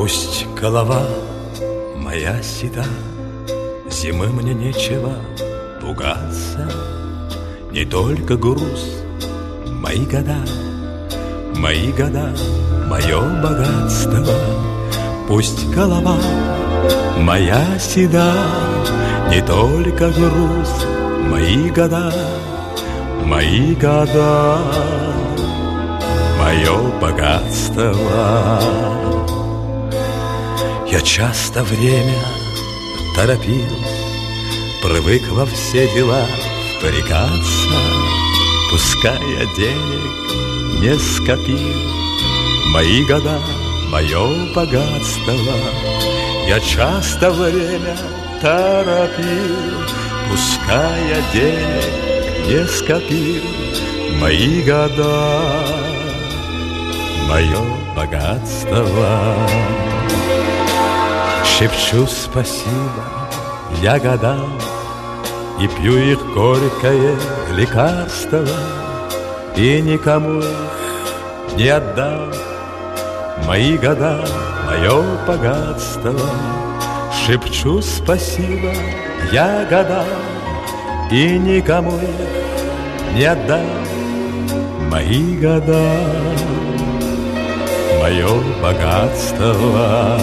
Пусть голова моя седа, зимы мне нечего пугаться. Не только груз, мои года, мое богатство. Пусть голова моя седа, не только груз, мои года, мое богатство. Я часто время торопил, привык во все дела впрягаться. Пускай я денег не скопил, мои года, мое богатство. Я часто время торопил, пускай я денег не скопил, мои года, мое богатство. Шепчу спасибо я годам и пью их горькое лекарство, и никому их не отдам. Мои года, мое богатство. Шепчу спасибо я годам и никому их не отдам. Мои года, мое богатство.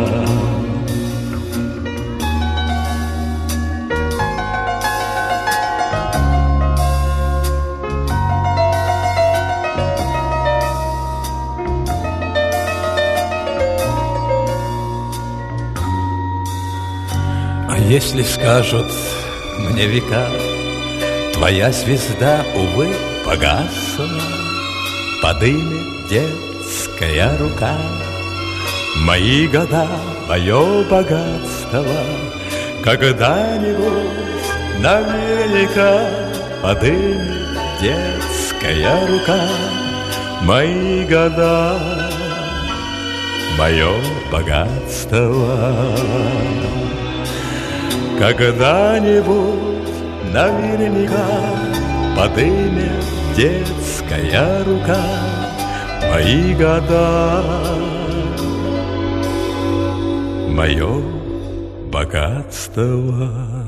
Если скажут мне века, твоя звезда, увы, погасла, подымет детская рука. Мои года, мое богатство, когда-нибудь наверняка подымет детская рука. Мои года, мое богатство. Когда-нибудь наверняка подымет детская рука. Мои года, мое богатство.